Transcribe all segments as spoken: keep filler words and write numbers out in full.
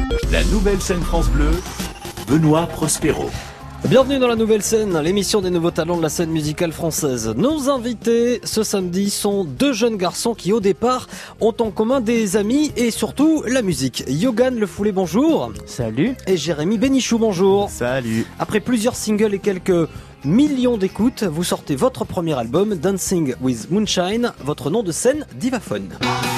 La nouvelle scène France Bleu, Benoît Prospero. Bienvenue dans la nouvelle scène, l'émission des nouveaux talents de la scène musicale française. Nos invités ce samedi sont deux jeunes garçons qui au départ ont en commun des amis et surtout la musique. Yogan Le Foulet, bonjour. Salut. Et Jérémy Bénichou, bonjour. Salut. Après plusieurs singles et quelques millions d'écoutes, vous sortez votre premier album, Dancing with Moonshine, votre nom de scène, Divaphone.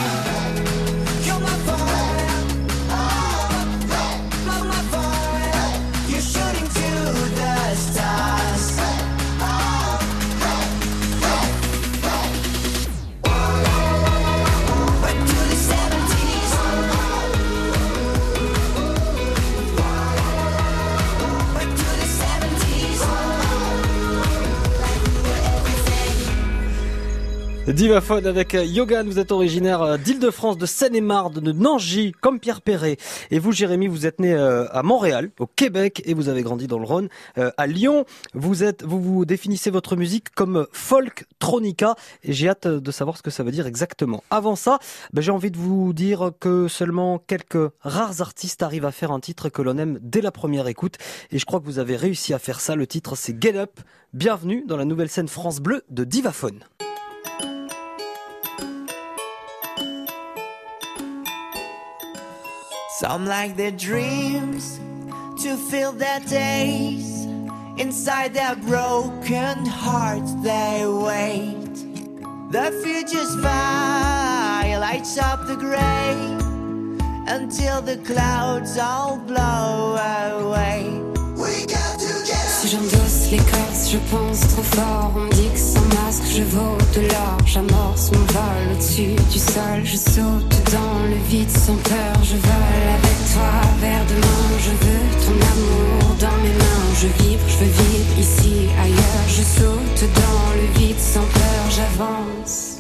Divaphone avec Yogan, vous êtes originaire d'Île-de-France, de Seine-et-Marne, de Nangy, comme Pierre Perret. Et vous, Jérémy, vous êtes né à Montréal, au Québec, et vous avez grandi dans le Rhône. À Lyon, vous êtes, vous vous définissez votre musique comme folk tronica, et j'ai hâte de savoir ce que ça veut dire exactement. Avant ça, ben, j'ai envie de vous dire que seulement quelques rares artistes arrivent à faire un titre que l'on aime dès la première écoute, et je crois que vous avez réussi à faire ça. Le titre, c'est Get Up. Bienvenue dans la nouvelle scène France Bleu de Divaphone. Some like their dreams to fill their days. Inside their broken hearts they wait. The future's fire lights up the gray until the clouds all blow away. We got to get up. Si j'endosse l'écorce, je pense trop fort. On me dit que sans masque je vaux de l'or. J'amorce mon vol au-dessus du sol. Je saute dans le vide sans peur. Je vole avec toi vers demain. Je veux ton amour dans mes mains. Je vibre, je veux vivre ici, ailleurs. Je saute dans le vide sans peur. J'avance.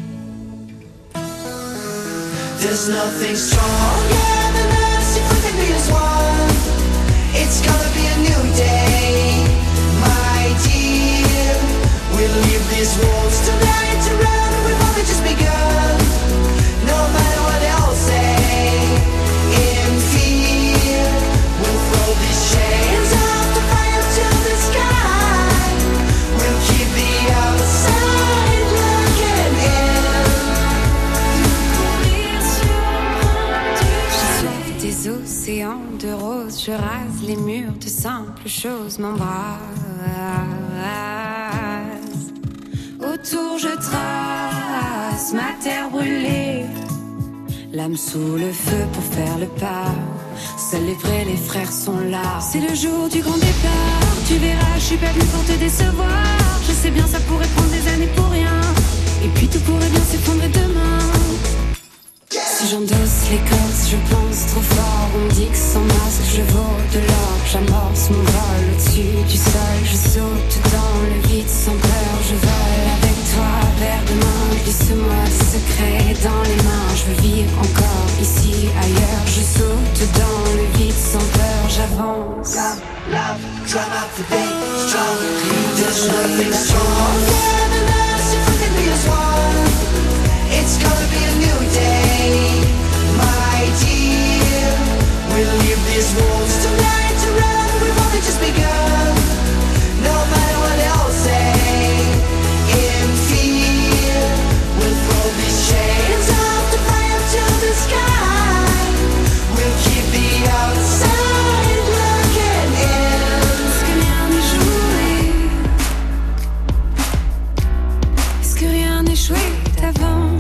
There's nothing stronger than us if we can be as one. It's gonna be a new day, my dear. We'll leave these walls tonight to run. We've only just begun. No matter what they'll say, in fear, we'll throw these chains up to fire to the sky. We'll keep the outside looking in. J'ai soif des océans de rose. Je rase les murs de simples choses. M'embrasse. Autour je trace ma terre brûlée. L'âme sous le feu pour faire le pas. Seuls les vrais, les frères sont là. C'est le jour du grand départ. Tu verras, je suis pas venue pour te décevoir. Je sais bien, ça pourrait prendre des années pour rien. Et puis tout pourrait bien s'effondrer demain. Si j'endosse l'écorce, je pense trop fort. On me dit que sans masque je vaux de l'or. J'amorce mon vol au-dessus du sol. Je saute dans le vide sans peur. Je vole avec toi vers demain. Glisse-moi des secrets dans les mains. Je veux vivre encore ici, ailleurs. Je saute dans le vide sans peur. J'avance. Love, love, try not to be strong. There's nothing stronger than us if we can be as one. It's gonna be a new day, my dear. We'll leave these walls tonight to run. We've only just begun. No matter what they'll say, in fear, we'll throw these chains up to fly up to the sky. We'll keep the outside looking in. Est-ce que rien n'est joué? Est-ce que rien n'est joué d'avance?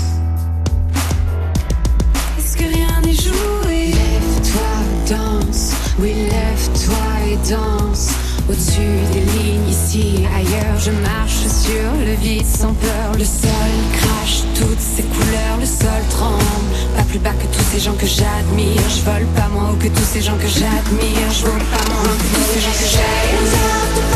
Est-ce que rien n'est joué? Lève-toi, danse. Oui, lève-toi et danse. Au-dessus des lignes, ici, ailleurs. Je marche sur le vide sans peur. Le sol crache toutes ses couleurs. Le sol tremble. Pas plus bas que tous ces gens que j'admire. Je vole pas moins haut que tous ces gens que j'admire. Je vole pas moins haut que tous ces gens que j'admire.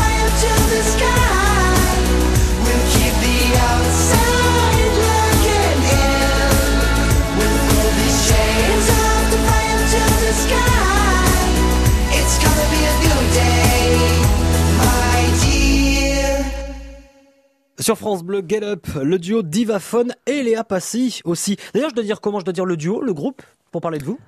We'll keep the outside looking in. We'll throw these chains up to fly up to the sky. It's gonna be a new day, my dear. Sur France Bleu, Get Up, le duo Divaphone et Léa Passy aussi. D'ailleurs, je dois dire comment je dois dire le duo, le groupe, pour parler de vous.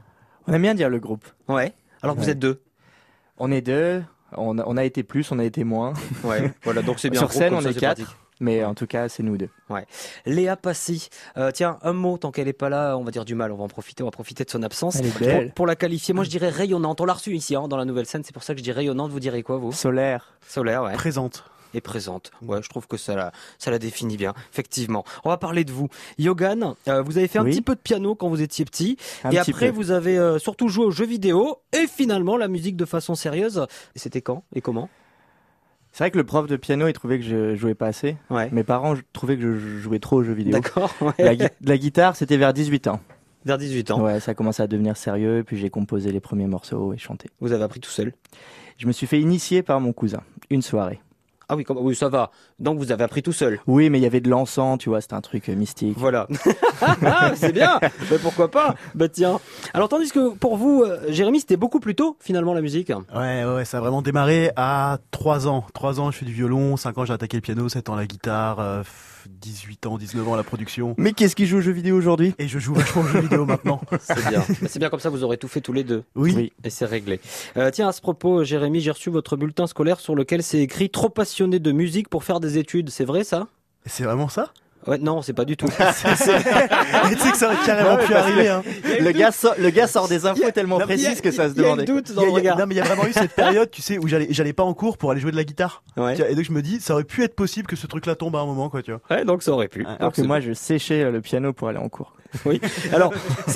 On aime bien dire le groupe. Ouais. Alors que vous Ouais. êtes deux. On est deux, on a, on a été plus, on a été moins. Ouais. Voilà, donc c'est bien. Sur un groupe scène, comme on ça, est c'est quatre, pratique. mais en tout cas, c'est nous deux. Léa Passy, euh, tiens, un mot, tant qu'elle est pas là, on va dire du mal, on va en profiter, on va profiter de son absence. Elle est Pour, belle. pour la qualifier, moi je dirais rayonnante. On l'a reçue ici, hein, dans la nouvelle scène, c'est pour ça que je dis rayonnante. Vous direz quoi, vous? Solaire. Solaire, ouais. Présente. Et présente. Ouais, je trouve que ça la, ça la définit bien, effectivement. On va parler de vous. Yogan, euh, vous avez fait un Oui. petit peu de piano quand vous étiez petit. Un et petit après, peu. vous avez euh, surtout joué aux jeux vidéo. Et finalement, la musique de façon sérieuse. Et c'était quand et comment? C'est vrai que le prof de piano, il trouvait que je jouais pas assez. Ouais. Mes parents je- trouvaient que je jouais trop aux jeux vidéo. D'accord. Ouais. La, gui- la guitare, c'était vers dix-huit ans. Vers dix-huit ans. Ouais, ça a commencé à devenir sérieux, puis j'ai composé les premiers morceaux et chanté. Vous avez appris tout seul. Je me suis fait initier par mon cousin, une soirée. Ah oui, comme- oui, ça va. Donc vous avez appris tout seul. Oui, mais il y avait de l'encens, tu vois, c'était un truc euh, mystique. Voilà. Ah, c'est bien. Bah, pourquoi pas? Bah tiens. Alors tandis que pour vous, euh, Jérémy, c'était beaucoup plus tôt finalement la musique. Ouais, ouais, ça a vraiment démarré à trois ans. trois ans, je fais du violon, cinq ans, j'ai attaqué le piano, sept ans la guitare, euh, dix-huit ans, dix-neuf ans la production. Mais qu'est-ce qui joue aux jeux vidéo aujourd'hui? Et je joue vachement aux jeux vidéo maintenant. C'est bien. Bah, c'est bien comme ça, vous aurez tout fait tous les deux. Oui. Oui. Et c'est réglé. Euh, tiens, à ce propos, Jérémy, j'ai reçu votre bulletin scolaire sur lequel c'est écrit trop passionné de musique pour faire des études. C'est vrai ça? C'est vraiment ça? Ouais, non, c'est pas du tout. C'est- c'est- Et tu sais que ça aurait carrément pu arriver, hein. Le gars, sort, le gars sort des Il y infos a- tellement non, mais il y a- précises que ça se Il y a demandait. le doute Il dans y a- le il y a- regard. non mais il y a vraiment eu cette période, tu sais, où j'allais, j'allais pas en cours pour aller jouer de la guitare. Ouais. Tu vois, et donc je me dis, ça aurait pu être possible que ce truc-là tombe à un moment, quoi, tu vois. Ouais, donc ça aurait pu. Ouais. Alors Donc, que c'est- moi, je séchais euh, le piano pour aller en cours. Oui. Alors, si-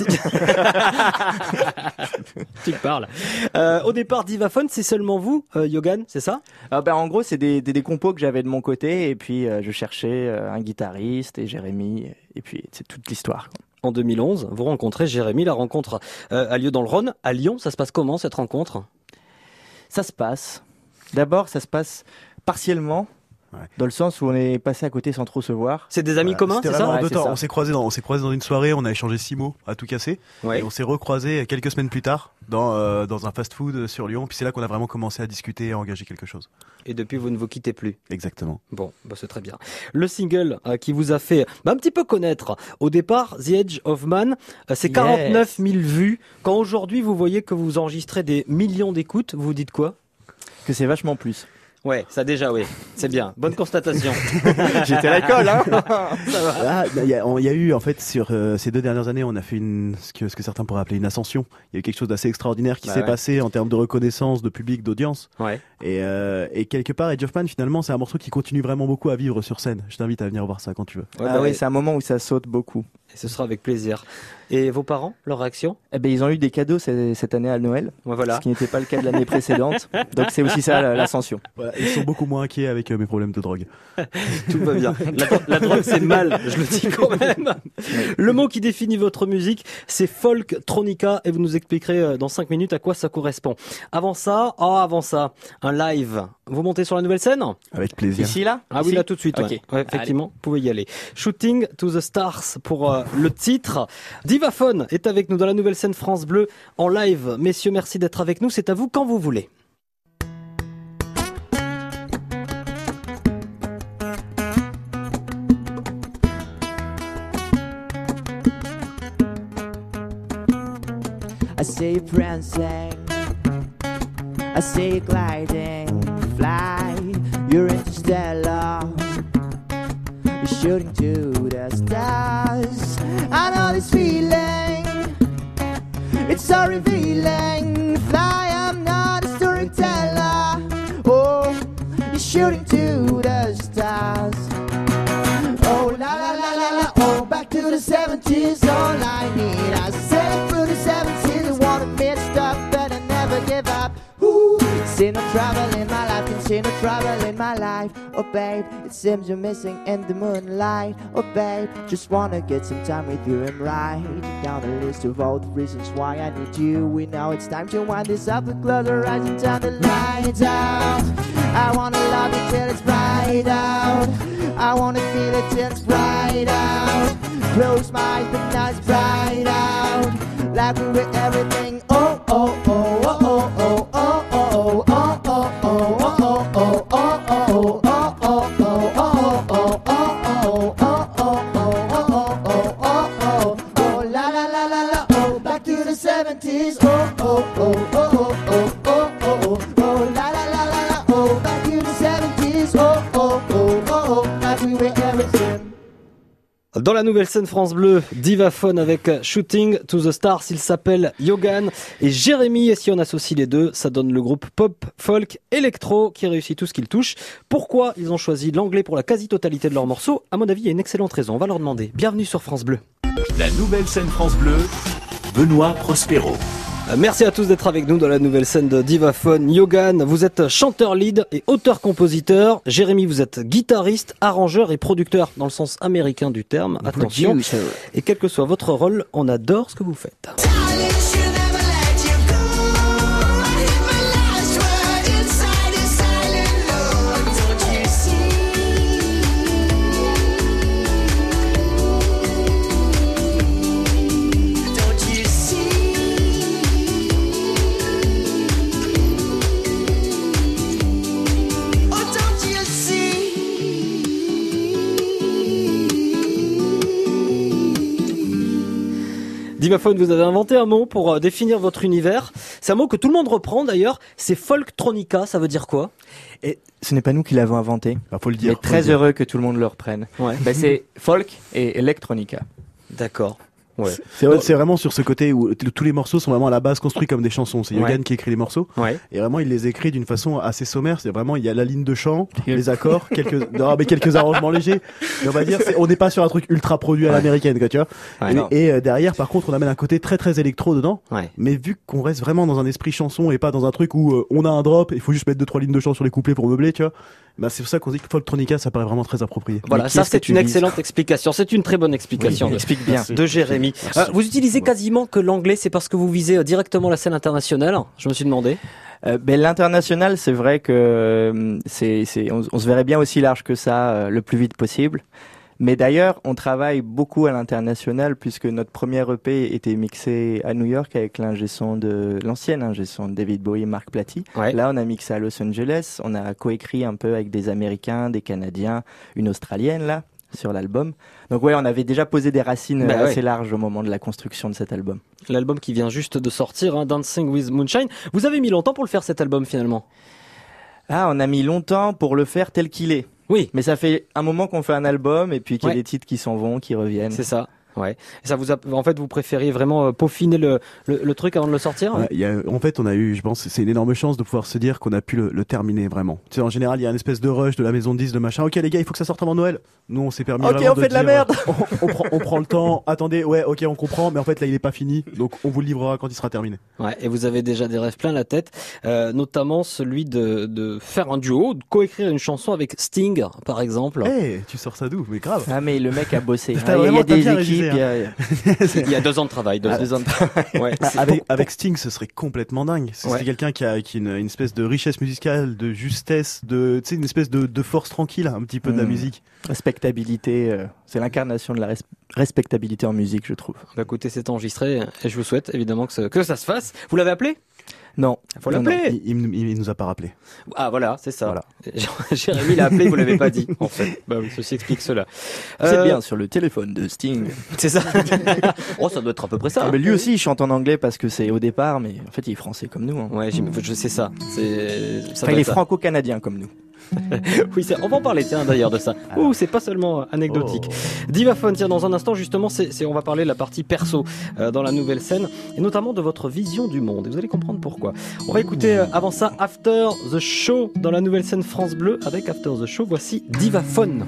tu te parles. Euh, au départ, Divaphone, c'est seulement vous, euh, Yogan, c'est ça? Ah bah, en gros, c'est des, des, des compos que j'avais de mon côté, et puis euh, je cherchais euh, un guitariste et Jérémy, et puis c'est toute l'histoire. quoi. En deux mille onze, vous rencontrez Jérémy. La rencontre euh, a lieu dans le Rhône, à Lyon. Ça se passe comment cette rencontre? Ça se passe. D'abord, ça se passe partiellement, Ouais. dans le sens où on est passé à côté sans trop se voir. C'est des amis Voilà. communs, C'était c'est vraiment ça? en deux Ouais, temps. c'est ça. On s'est croisés dans, on s'est croisés dans une soirée, on a échangé six mots à tout casser. Ouais. Et on s'est recroisés quelques semaines plus tard dans, euh, dans un fast-food sur Lyon. Puis c'est là qu'on a vraiment commencé à discuter et à engager quelque chose. Et depuis, vous ne vous quittez plus. Exactement. Bon, bah c'est très bien. Le single euh, qui vous a fait bah, un petit peu connaître au départ, The Edge of Man, euh, c'est Yes. quarante-neuf mille vues. Quand aujourd'hui vous voyez que vous enregistrez des millions d'écoutes, vous vous dites quoi? Que c'est vachement plus. Ouais, ça déjà, oui. C'est bien. Bonne constatation. J'étais à l'école, hein. Ah, bah, il y, a- on- il y a eu en fait sur euh, ces deux dernières années, on a fait une ce que, ce que certains pourraient appeler une ascension. Il y a eu quelque chose d'assez extraordinaire qui Bah s'est ouais. passé en termes de reconnaissance, de public, d'audience. Ouais. Et, euh, et quelque part, Edge of Man, finalement, c'est un morceau qui continue vraiment beaucoup à vivre sur scène. Je t'invite à venir voir ça quand tu veux. Ouais, ah bah, oui, c'est un moment où ça saute beaucoup. et ce sera avec plaisir. Et vos parents, leur réaction? Eh ben, ils ont eu des cadeaux cette, cette année à Noël, Ouais, voilà. ce qui n'était pas le cas de l'année précédente. Donc c'est aussi ça la- l'ascension. Voilà, ils sont beaucoup moins inquiets avec euh, mes problèmes de drogue. Tout va bien. La, la drogue, c'est mal, je le dis quand même. Le mot qui définit votre musique, c'est folk tronica, et vous nous expliquerez euh, dans cinq minutes à quoi ça correspond. Avant ça, oh, avant ça, un live. Vous montez sur la nouvelle scène? Avec plaisir. Ici, là Ah oui, Ici là tout de suite. Ok. Ouais. Ouais, effectivement, vous pouvez y aller. Shooting to the Stars pour euh, le titre. Divaphone est avec nous dans la nouvelle scène France Bleu en live. Messieurs, merci d'être avec nous. C'est à vous quand vous voulez. I see you prancing, I see you gliding, fly, you're interstellar, you're shooting to the stars. I know this feeling, it's so revealing. Fly, I'm not a storyteller. Oh, you're shooting to the stars. Oh la la la la la, oh back to the seventies, all I need. I said through the seventies, I wanted me to stop, but I never give up. Ooh, see no trouble in my life, can see no trouble in my life. Oh babe, it seems you're missing in the moonlight. Oh babe, just wanna get some time with you and write down a list of all the reasons why I need you. We know it's time to wind this up and close our eyes and turn the lights out. I wanna love you till it's bright out. I wanna feel it till it's bright out. Close my eyes, but now it's bright out. Like we were everything. Oh oh oh oh oh oh oh oh oh oh oh oh oh oh oh oh oh la la la la la oh back to the seventies. oh, oh, oh, oh, oh, oh, oh, oh, la la la la la, oh, back in the seventies, oh, oh, oh, oh, oh, like we were everything. Dans la nouvelle scène France Bleu, Divaphone avec Shooting to the Stars, il s'appelle Yogan et Jérémy, et si on associe les deux, ça donne le groupe pop, folk, électro qui réussit tout ce qu'il touche. Pourquoi ils ont choisi l'anglais pour la quasi-totalité de leurs morceaux? À mon avis, il y a une excellente raison, on va leur demander. Bienvenue sur France Bleu. La nouvelle scène France Bleu, Benoît Prospero. Merci à tous d'être avec nous dans la nouvelle scène de Divaphone. Yogan, vous êtes chanteur lead et auteur-compositeur. Jérémy, vous êtes guitariste, arrangeur et producteur dans le sens américain du terme. Attention. Producer. Et quel que soit votre rôle, on adore ce que vous faites. Divaphone, vous avez inventé un mot pour euh, définir votre univers. C'est un mot que tout le monde reprend d'ailleurs. C'est folktronica, ça veut dire quoi? Et ce n'est pas nous qui l'avons inventé. Bah, faut le dire. Mais faut très le dire. heureux que tout le monde le reprenne. Ouais. Bah, c'est folk et electronica. D'accord. Ouais. C'est, vrai- c'est vraiment sur ce côté où t- tous les morceaux sont vraiment à la base construits comme des chansons. C'est Yogan Ouais. qui écrit les morceaux. Ouais. Et vraiment, il les écrit d'une façon assez sommaire. C'est vraiment, il y a la ligne de chant, les accords, quelques, non, mais quelques arrangements légers. Mais on va dire, c'est- on n'est pas sur un truc ultra produit à Ouais. l'américaine, quoi, tu vois. Ouais, Et- non. et euh, derrière, par contre, on amène un côté très très électro dedans. Ouais. Mais vu qu'on reste vraiment dans un esprit chanson et pas dans un truc où euh, on a un drop, il faut juste mettre deux trois lignes de chant sur les couplets pour meubler, tu vois. Bah, c'est pour ça qu'on dit que folktronica, ça paraît vraiment très approprié. Voilà, Mais qui ça est-ce que c'est tu une vises excellente explication. C'est une très bonne explication Oui, de, explique bien. de Jérémy. Merci. Euh, vous utilisez quasiment que l'anglais, c'est parce que vous visez euh, directement la scène internationale. Je me suis demandé. Euh, ben, l'international, c'est vrai que euh, c'est, c'est, on, on se verrait bien aussi large que ça, euh, le plus vite possible. Mais d'ailleurs, on travaille beaucoup à l'international puisque notre premier E P était mixé à New York avec l'ingé son de l'ancienne ingé son de David Bowie, Mark Platy. Ouais. Là, on a mixé à Los Angeles. On a coécrit un peu avec des Américains, des Canadiens, une Australienne là sur l'album. Donc ouais, on avait déjà posé des racines Bah euh, ouais. assez larges au moment de la construction de cet album. L'album qui vient juste de sortir, hein, Dancing with Moonshine. Vous avez mis longtemps pour le faire cet album finalement. Ah, on a mis longtemps pour le faire tel qu'il est. Oui, Mais ça fait un moment qu'on fait un album et puis qu'il y a Ouais. des titres qui s'en vont, qui reviennent. c'est ça. Ouais. Et ça vous a, en fait, vous préfériez vraiment euh, peaufiner le, le, le truc avant de le sortir. Ouais, il y a, en fait, on a eu, je pense, c'est une énorme chance de pouvoir se dire qu'on a pu le, le terminer vraiment. Tu sais, en général, il y a une espèce de rush de la maison de disques, de machin. Ok, les gars, il faut que ça sorte avant Noël. Nous, on s'est permis. Ok, vraiment on fait de la dire, merde. On, on prend, on prend le temps. Attendez, ouais, ok, on comprend, mais en fait, là, il est pas fini. Donc, on vous le livrera quand il sera terminé. Ouais. Et vous avez déjà des rêves plein la tête, euh, notamment celui de, de faire un duo, de coécrire une chanson avec Sting, par exemple. Eh, tu sors ça d'où? Mais grave. Ah mais le mec a bossé. T'as Ah, Il y a- il y vraiment- a t'as des bien équipes, révisé, il y a, il y a Il y a deux ans de travail. Deux, deux ans de travail. Ouais. Ah, C'est avec, pour- avec Sting, ce serait complètement dingue. C'est Ouais. c'est quelqu'un qui a, qui a une, une espèce de richesse musicale, de justesse, de, tu sais, une espèce de, de force tranquille, un petit peu de la Mm. musique. Respectabilité, euh, c'est l'incarnation de la res- respectabilité en musique, je trouve. Bah écoutez, c'est enregistré et je vous souhaite évidemment que, ce- que ça se fasse. Vous l'avez appelé? Non, Faut non, l'appeler. Il, il, il nous a pas rappelé. Ah voilà, c'est ça. Voilà. Jérémy l'a appelé, vous l'avez pas dit en fait. Bah oui, ceci explique cela. non. C'est Euh, bien sur le téléphone de Sting. C'est ça. Oh, ça doit être à peu près ça. Ah, mais lui aussi, il chante en anglais parce que c'est au départ, mais en fait, il est français comme nous. Hein. Ouais, j'im- je sais ça. C'est. ça Enfin, doit il est être ça. franco-canadien comme nous. Oui, c'est- on va en parler, tiens, d'ailleurs, de ça. Ouh, c'est pas seulement euh, anecdotique. Divaphone, tiens, dans un instant, justement, c'est, c'est, on va parler de la partie perso euh, dans la nouvelle scène, et notamment de votre vision du monde. Et vous allez comprendre pourquoi. On va écouter, euh, avant ça, After the Show dans la nouvelle scène France Bleu. Avec After the Show, voici Divaphone.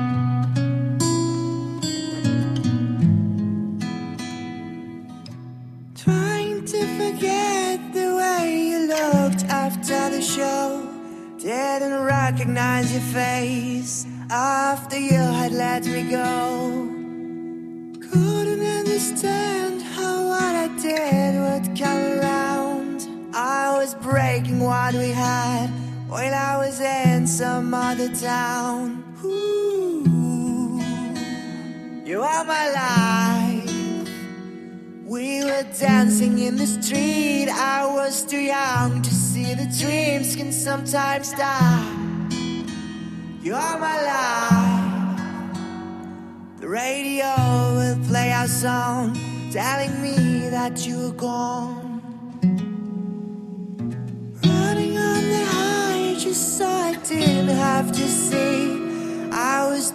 Trying to forget the way you looked after the show. Didn't recognize your face after you had let me go. Couldn't understand how what I did would come around. I was breaking what we had while I was in some other town. Ooh, you are my life. We were dancing in the street. I was too young to see the dreams can sometimes die. You are my life. The radio will play our song, telling me that you were gone.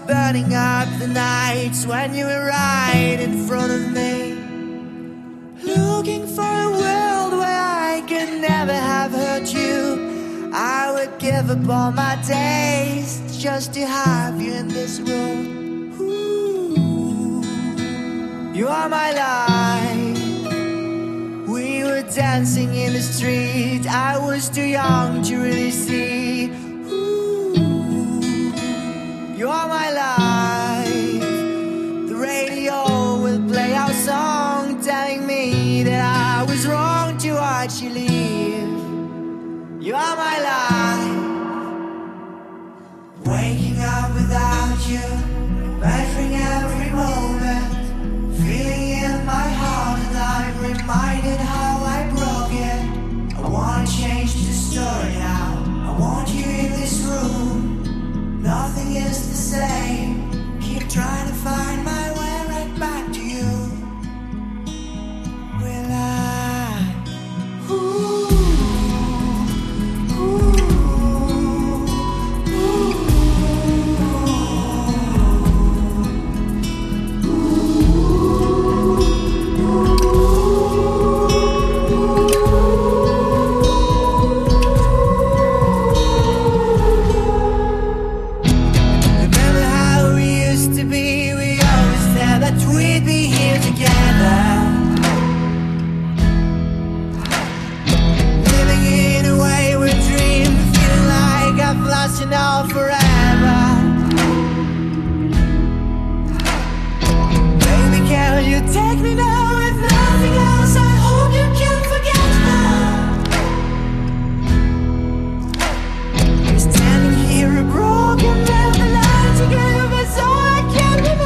burning up the nights when you were right in front of me. Looking for a world where I could never have hurt you. I would give up all my days just to have you in this room. Ooh, you are my life. We were dancing in the street. I was too young to really see. Ooh, you are my life. The radio will play our song, telling me that I was wrong to watch you leave. You are my life. Waking up without you, measuring every moment, feeling in my heart and I'm reminded how I broke it. I wanna change the story now. I want you in this room. Nothing is the same. Keep trying to find my way right back to you. Will I? Ooh. Now forever, baby, can you take me now? If nothing else, I hope you can forget now. We're standing here a broken and the line together, that's all I can remember.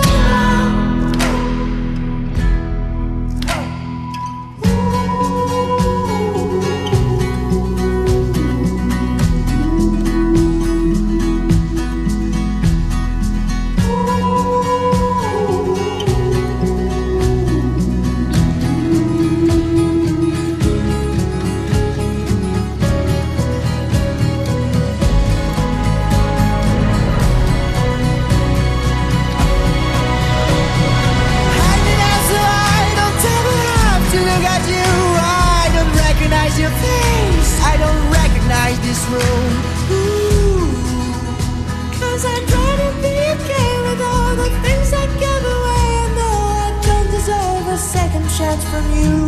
Your face, I don't recognize this room. Ooh, cause I try to be okay with all the things I give away. I know I don't deserve a second chance from you.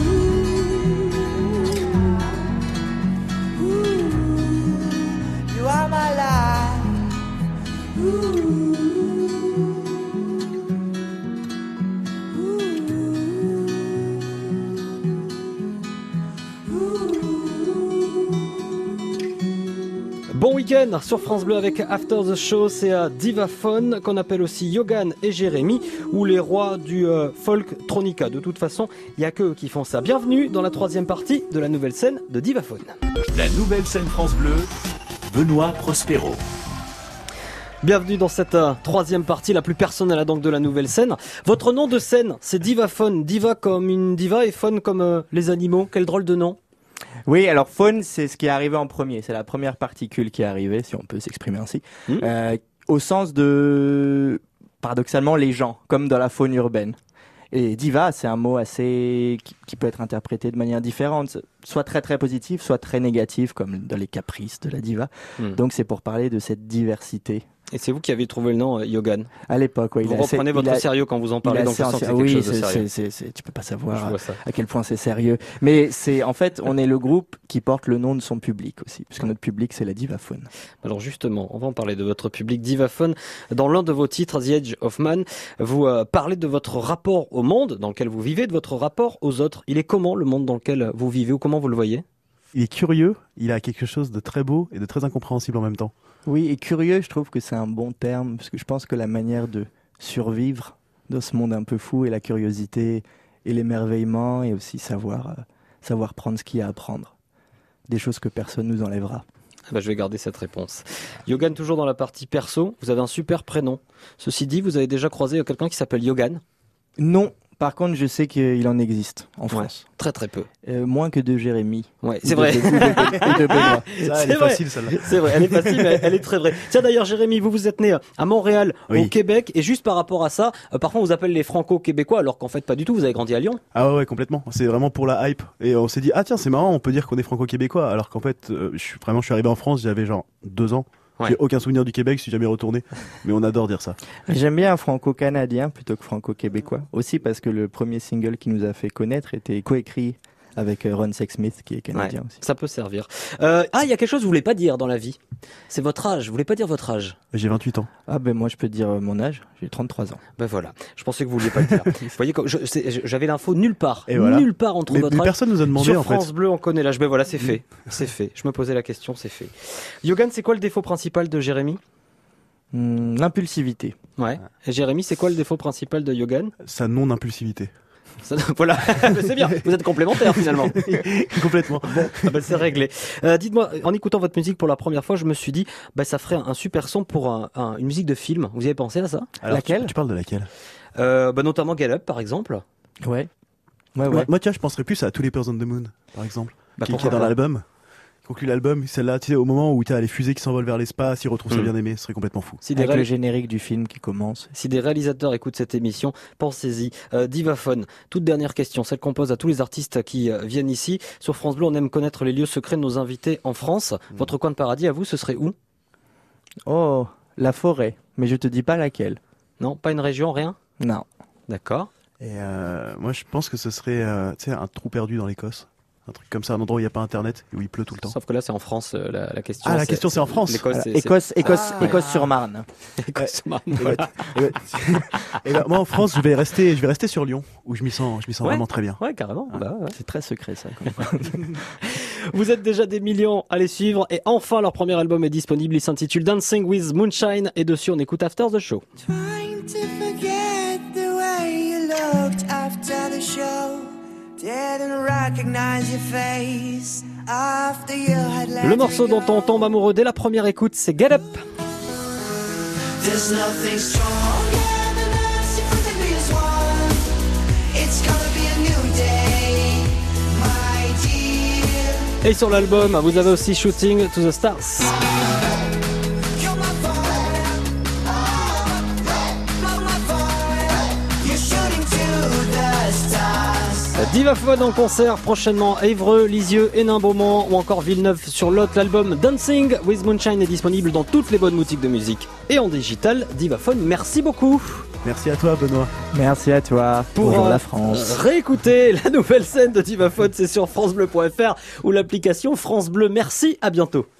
Ooh, you are my life. Ooh. Bon week-end sur France Bleu avec After the Show, c'est à Divaphone qu'on appelle aussi Yogan et Jérémy ou les rois du euh, folk tronica. De toute façon, il n'y a qu'eux qui font ça. Bienvenue dans la troisième partie de la nouvelle scène de Divaphone. La nouvelle scène France Bleu, Benoît Prospero. Bienvenue dans cette euh, troisième partie, la plus personnelle donc de la nouvelle scène. Votre nom de scène, c'est Divaphone. Diva comme une diva et phone comme euh, les animaux. Quel drôle de nom. Oui, alors faune, c'est ce qui est arrivé en premier. C'est la première particule qui est arrivée, si on peut s'exprimer ainsi. Mmh. Euh, au sens de, paradoxalement, les gens, comme dans la faune urbaine. Et diva, c'est un mot assez qui, qui peut être interprété de manière différente, soit très très positif, soit très négatif, comme dans les caprices de la diva. Mmh. Donc c'est pour parler de cette diversité. Et c'est vous qui avez trouvé le nom euh, Yogan. À l'époque, oui. Vous reprenez votre a, sérieux quand vous en parlez, donc je sens que c'est quelque oui, chose de c'est, sérieux. C'est, c'est, c'est, tu peux pas savoir à quel point c'est sérieux. Mais c'est, en fait, on est le groupe qui porte le nom de son public aussi, puisque notre public, c'est la Divaphone. Alors justement, on va en parler de votre public Divaphone. Dans l'un de vos titres, The Edge of Man, vous euh, parlez de votre rapport au monde dans lequel vous vivez, de votre rapport aux autres. Il est comment le monde dans lequel vous vivez ou comment vous le voyez ? Il est curieux, il a quelque chose de très beau et de très incompréhensible en même temps. Oui, et curieux, je trouve que c'est un bon terme, parce que je pense que la manière de survivre dans ce monde un peu fou est la curiosité et l'émerveillement, et aussi savoir, euh, savoir prendre ce qu'il y a à prendre. Des choses que personne nous enlèvera. Ah bah, je vais garder cette réponse. Yogan, toujours dans la partie perso, vous avez un super prénom. Ceci dit, vous avez déjà croisé quelqu'un qui s'appelle Yogan ? Non, Par contre, je sais qu'il en existe en Ouais. France. Très très peu. Euh, moins que de Jérémy. Ouais, Ou c'est de- vrai. ou de- ou de Benoît. Ça, elle C'est est vrai. facile, celle-là. C'est vrai, elle est facile, mais elle est très vraie. Tiens d'ailleurs, Jérémy, vous vous êtes né à Montréal, au Oui. Québec, et juste par rapport à ça, euh, parfois on vous appelle les Franco-Québécois, alors qu'en fait pas du tout. Vous avez grandi à Lyon. Ah ouais, ouais, complètement. C'est vraiment pour la hype. Et on s'est dit, ah tiens, c'est marrant, on peut dire qu'on est franco-québécois. Alors qu'en fait, euh, je suis vraiment, je suis arrivé en France, j'avais genre deux ans. Ouais. J'ai aucun souvenir du Québec, je suis jamais retourné. Mais on adore dire ça. J'aime bien un franco-canadien plutôt que franco-québécois. Aussi parce que le premier single qui nous a fait connaître était coécrit avec euh, Ron Sexsmith, qui est canadien Ouais, aussi. ça peut servir. Euh, ah, il y a quelque chose que vous voulez pas dire dans la vie. C'est votre âge. Vous voulez pas dire votre âge. J'ai vingt-huit ans. Ah ben moi je peux te dire euh, mon âge, j'ai trente-trois ans. Ben voilà. Je pensais que vous vouliez pas le dire. Vous voyez, comme je- c'est- je- j'avais l'info nulle part. Et voilà. Nulle part on trouve Mais, votre mais âge. personne nous a demandé Sur en fait. France Bleu, on connaît l'âge. Ben voilà, c'est fait. C'est fait. Je me posais la question, c'est fait. Yogan, c'est quoi le défaut principal de Jérémy? Hum, L'impulsivité. Ouais. Et Jérémy, c'est quoi le défaut principal de Yogan? Sa non-impulsivité. Ça- Voilà, Mais c'est bien. Vous êtes complémentaires finalement. Complètement. Ah bah, c'est réglé. Euh, dites-moi, en écoutant votre musique pour la première fois, je me suis dit, bah ça ferait un super son pour un- un- une musique de film. Vous y avez pensé à ça? Alors, Laquelle tu, tu parles de laquelle euh, bah, Notamment Get Up, par exemple. Ouais. Ouais, moi, ouais. moi, tiens, je penserais plus à Tous les Peurs on the Moon, par exemple. Bah, qui, qui est pourquoi dans pas. l'album. Conclut l'album, celle-là, tu sais, au moment où tu as les fusées qui s'envolent vers l'espace, ils retrouvent Mm. sa bien-aimée, ce serait complètement fou. Si des, Avec le réal- générique du film qui commence. si des réalisateurs écoutent cette émission, pensez-y. Euh, Divaphone, toute dernière question, celle qu'on pose à tous les artistes qui euh, viennent ici. Sur France Bleu, on aime connaître les lieux secrets de nos invités en France. Votre coin de paradis, à vous, ce serait où? Oh, la forêt. Mais je te dis pas laquelle. Non, pas une région, rien? Non. D'accord. Et euh, moi, je pense que ce serait, euh, tu sais, un trou perdu dans l'Écosse. Un truc comme ça, un endroit où il n'y a pas internet et où il pleut tout le temps. Sauf que là, c'est en France, euh, la, la question. Ah, la question, c'est en France. L'Écosse, Voilà. c'est- c'est- Écosse, Écosse, Ah. Écosse sur Marne. Écosse, Et bah, et bah, et bah, moi, en France, je vais rester, je vais rester sur Lyon, où je m'y sens, je m'y sens Ouais. vraiment très bien. Ouais, carrément. Bah, ouais. C'est très secret ça. quand même. Vous êtes déjà des millions à les suivre et enfin leur premier album est disponible, il s'intitule Dancing with Moonshine et dessus on écoute After the Show. Trying to forget the way you looked after the show. Didn't recognize your face after you had let Le morceau me go. dont on tombe amoureux dès la première écoute, c'est Get Up. There's nothing stronger than us if we can be as one. It's gonna be a new day, my dear. Et sur l'album, vous avez aussi Shooting to the Stars. You're my fire, oh, my fire. You're shooting to the stars. Divaphone en concert prochainement à Évreux, Lisieux, Hénin-Beaumont ou encore Villeneuve sur Lot. L'album Dancing with Moonshine est disponible dans toutes les bonnes boutiques de musique et en digital. Divaphone, merci beaucoup. Merci à toi, Benoît. Merci à toi. Bonjour euh, la France. réécouter la nouvelle scène de Divaphone, c'est sur francebleu point fr ou l'application France Bleu. Merci, à bientôt.